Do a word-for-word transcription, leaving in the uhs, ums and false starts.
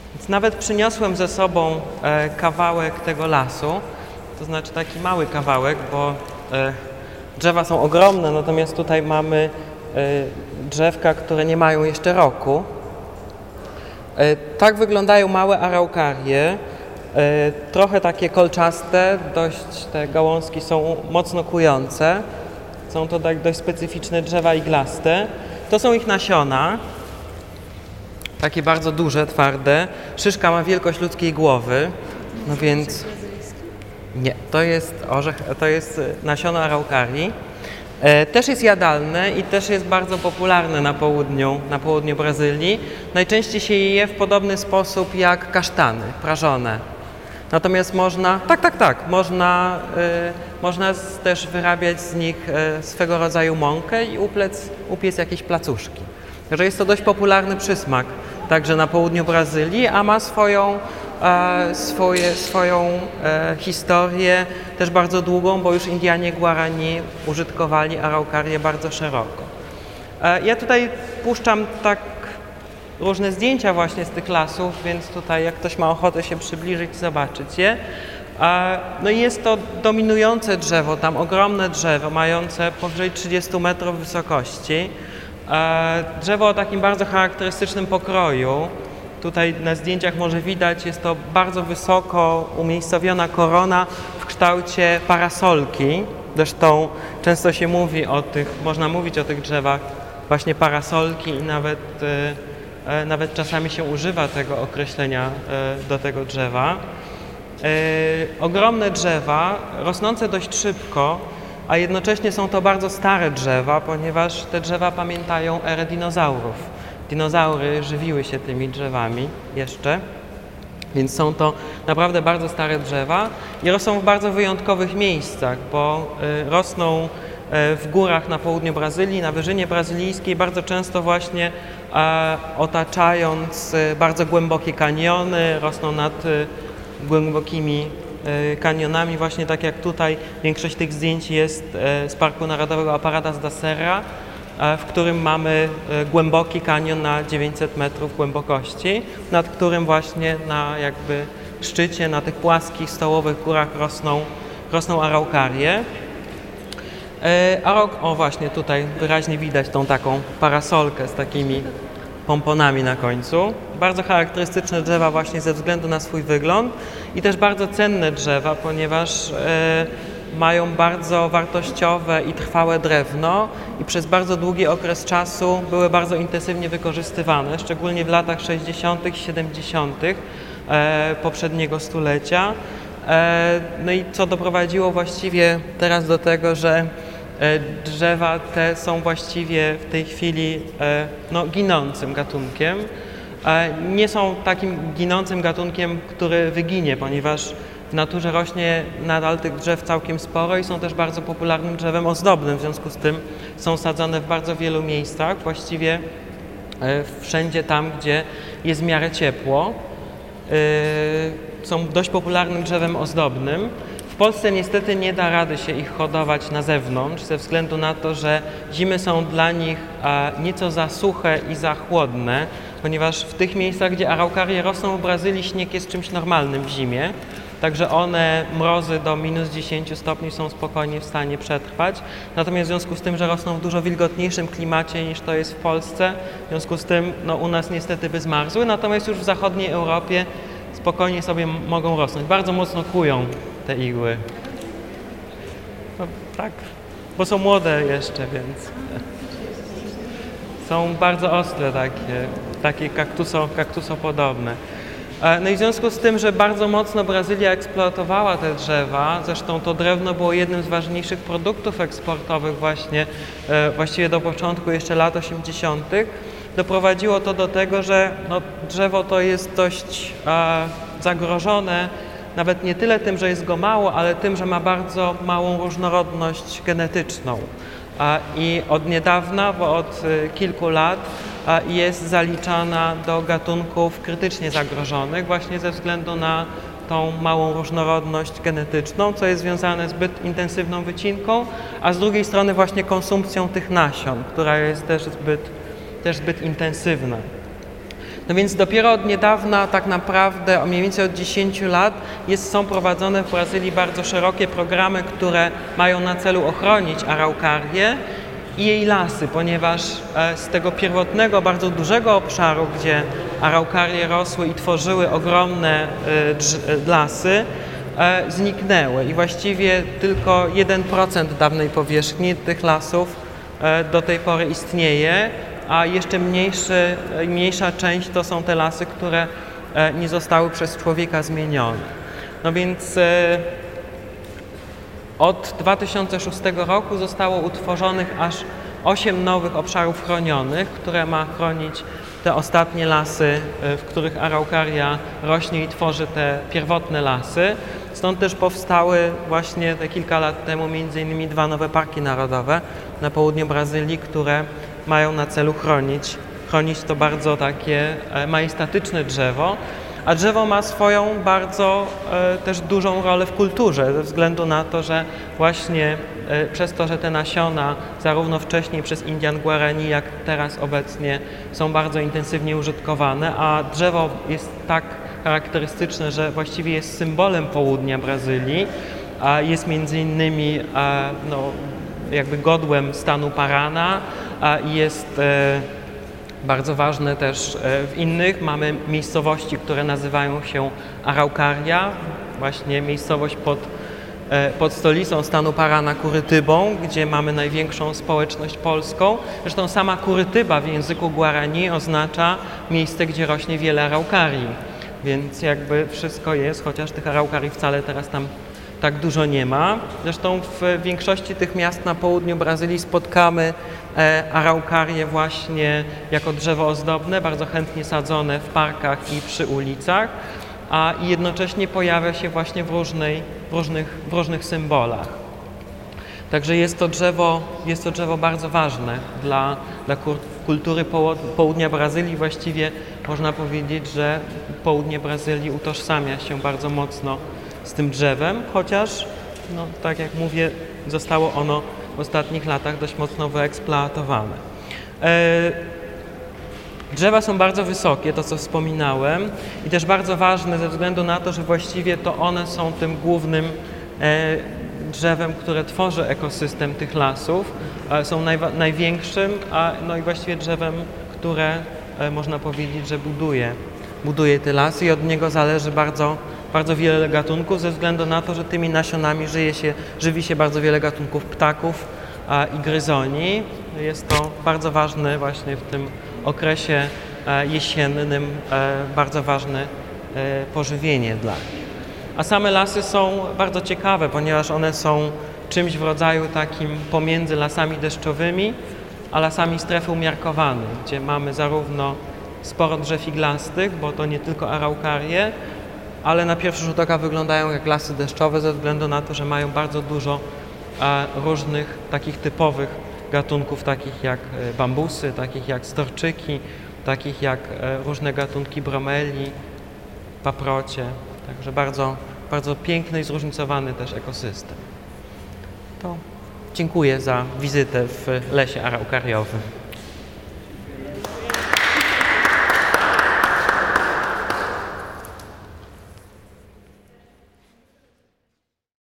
Więc nawet przyniosłem ze sobą e, kawałek tego lasu, to znaczy taki mały kawałek, bo e, drzewa są ogromne, natomiast tutaj mamy e, drzewka, które nie mają jeszcze roku. E, tak wyglądają małe araukarie, e, trochę takie kolczaste, dość te gałązki są mocno kujące. Są to tak dość specyficzne drzewa iglaste. To są ich nasiona, takie bardzo duże, twarde. Szyszka ma wielkość ludzkiej głowy, no więc nie, to jest orzech, to jest nasiona araukarii. E, też jest jadalne i też jest bardzo popularne na południu, na południu Brazylii. Najczęściej się je je w podobny sposób jak kasztany, prażone. Natomiast można, tak, tak, tak, można, y, można z, też wyrabiać z nich y, swego rodzaju mąkę i uplec, upiec jakieś placuszki. Także jest to dość popularny przysmak także na południu Brazylii, a ma swoją, e, swoje, swoją e, historię też bardzo długą, bo już Indianie Guarani użytkowali araukarię bardzo szeroko. E, ja tutaj puszczam tak różne zdjęcia właśnie z tych lasów, więc tutaj jak ktoś ma ochotę się przybliżyć, zobaczyć je. No i jest to dominujące drzewo, tam ogromne drzewo, mające powyżej trzydziestu metrów wysokości. Drzewo o takim bardzo charakterystycznym pokroju. Tutaj na zdjęciach może widać, jest to bardzo wysoko umiejscowiona korona w kształcie parasolki. Zresztą często się mówi o tych, można mówić o tych drzewach właśnie parasolki i nawet Nawet czasami się używa tego określenia do tego drzewa. Ogromne drzewa, rosnące dość szybko, a jednocześnie są to bardzo stare drzewa, ponieważ te drzewa pamiętają erę dinozaurów. Dinozaury żywiły się tymi drzewami jeszcze, więc są to naprawdę bardzo stare drzewa i rosną w bardzo wyjątkowych miejscach, bo rosną w górach na południu Brazylii, na wyżynie brazylijskiej, bardzo często właśnie e, otaczając bardzo głębokie kaniony, rosną nad e, głębokimi e, kanionami, właśnie tak jak tutaj. Większość tych zdjęć jest e, z Parku Narodowego Aparadas da Serra, e, w którym mamy e, głęboki kanion na dziewięćset metrów głębokości, nad którym właśnie na jakby szczycie, na tych płaskich, stołowych górach rosną, rosną araukarie. Arauk, o właśnie tutaj wyraźnie widać tą taką parasolkę z takimi pomponami na końcu. Bardzo charakterystyczne drzewa właśnie ze względu na swój wygląd i też bardzo cenne drzewa, ponieważ e, mają bardzo wartościowe i trwałe drewno i przez bardzo długi okres czasu były bardzo intensywnie wykorzystywane, szczególnie w latach sześćdziesiątych, siedemdziesiątych e, poprzedniego stulecia. E, no i co doprowadziło właściwie teraz do tego, że drzewa te są właściwie w tej chwili no, ginącym gatunkiem. Nie są takim ginącym gatunkiem, który wyginie, ponieważ w naturze rośnie nadal tych drzew całkiem sporo i są też bardzo popularnym drzewem ozdobnym. W związku z tym są sadzone w bardzo wielu miejscach, właściwie wszędzie tam, gdzie jest w miarę ciepło. Są dość popularnym drzewem ozdobnym. W Polsce niestety nie da rady się ich hodować na zewnątrz, ze względu na to, że zimy są dla nich nieco za suche i za chłodne, ponieważ w tych miejscach, gdzie araukarie rosną w Brazylii, śnieg jest czymś normalnym w zimie, także one, mrozy do minus dziesięć stopni są spokojnie w stanie przetrwać. Natomiast w związku z tym, że rosną w dużo wilgotniejszym klimacie niż to jest w Polsce, w związku z tym no, u nas niestety by zmarzły, natomiast już w zachodniej Europie spokojnie sobie mogą rosnąć. Bardzo mocno kują te igły. No, tak, bo są młode jeszcze, więc są bardzo ostre takie, takie kaktuso, kaktusopodobne. No i w związku z tym, że bardzo mocno Brazylia eksploatowała te drzewa, zresztą to drewno było jednym z ważniejszych produktów eksportowych właśnie, właściwie do początku jeszcze lat osiemdziesiątych, doprowadziło to do tego, że no, drzewo to jest dość a, zagrożone, nawet nie tyle tym, że jest go mało, ale tym, że ma bardzo małą różnorodność genetyczną. A, I od niedawna, bo od y, kilku lat, a, jest zaliczana do gatunków krytycznie zagrożonych właśnie ze względu na tą małą różnorodność genetyczną, co jest związane z zbyt intensywną wycinką, a z drugiej strony właśnie konsumpcją tych nasion, która jest też zbyt, też zbyt intensywna. No więc dopiero od niedawna, tak naprawdę, o mniej więcej od dziesięciu lat, jest, są prowadzone w Brazylii bardzo szerokie programy, które mają na celu ochronić Araukarię i jej lasy, ponieważ z tego pierwotnego, bardzo dużego obszaru, gdzie araukarie rosły i tworzyły ogromne lasy, zniknęły i właściwie tylko jeden procent dawnej powierzchni tych lasów do tej pory istnieje, a jeszcze mniejszy, mniejsza część to są te lasy, które nie zostały przez człowieka zmienione. No więc od dwa tysiące szóstego roku zostało utworzonych aż osiem nowych obszarów chronionych, które ma chronić te ostatnie lasy, w których araukaria rośnie i tworzy te pierwotne lasy. Stąd też powstały właśnie te kilka lat temu między innymi dwa nowe parki narodowe na południu Brazylii, które mają na celu chronić, chronić to bardzo takie majestatyczne drzewo, a drzewo ma swoją bardzo e, też dużą rolę w kulturze, ze względu na to, że właśnie e, przez to, że te nasiona zarówno wcześniej przez Indian Guarani, jak teraz obecnie są bardzo intensywnie użytkowane, a drzewo jest tak charakterystyczne, że właściwie jest symbolem południa Brazylii, a jest między innymi e, no, jakby godłem stanu Parana, a jest e, bardzo ważne też w innych. Mamy miejscowości, które nazywają się Araucaria, właśnie miejscowość pod, pod stolicą stanu Parana, Kurytybą, gdzie mamy największą społeczność polską. Zresztą sama Kurytyba w języku Guarani oznacza miejsce, gdzie rośnie wiele araukarii, więc jakby wszystko jest, chociaż tych araukarii wcale teraz tam tak dużo nie ma. Zresztą w większości tych miast na południu Brazylii spotkamy e, araukarię właśnie jako drzewo ozdobne, bardzo chętnie sadzone w parkach i przy ulicach, a i jednocześnie pojawia się właśnie w, różnej, w, różnych, w różnych symbolach. Także jest to drzewo, jest to drzewo bardzo ważne dla, dla kultury południa Brazylii. Właściwie można powiedzieć, że południe Brazylii utożsamia się bardzo mocno z tym drzewem, chociaż, no, tak jak mówię, zostało ono w ostatnich latach dość mocno wyeksploatowane. E, drzewa są bardzo wysokie, to co wspominałem, i też bardzo ważne ze względu na to, że właściwie to one są tym głównym e, drzewem, które tworzy ekosystem tych lasów, e, są najwa- największym, a, no i właściwie drzewem, które e, można powiedzieć, że buduje, buduje te lasy i od niego zależy bardzo bardzo wiele gatunków, ze względu na to, że tymi nasionami żyje się, żywi się bardzo wiele gatunków ptaków a, i gryzoni. Jest to bardzo ważny właśnie w tym okresie e, jesiennym, e, bardzo ważne e, pożywienie dla nich. A same lasy są bardzo ciekawe, ponieważ one są czymś w rodzaju takim pomiędzy lasami deszczowymi, a lasami strefy umiarkowanej, gdzie mamy zarówno sporo drzew iglastych, bo to nie tylko araukarie, ale na pierwszy rzut oka wyglądają jak lasy deszczowe ze względu na to, że mają bardzo dużo e, różnych takich typowych gatunków, takich jak bambusy, takich jak storczyki, takich jak e, różne gatunki bromeli, paprocie. Także bardzo, bardzo piękny i zróżnicowany też ekosystem. To dziękuję za wizytę w lesie araukariowym.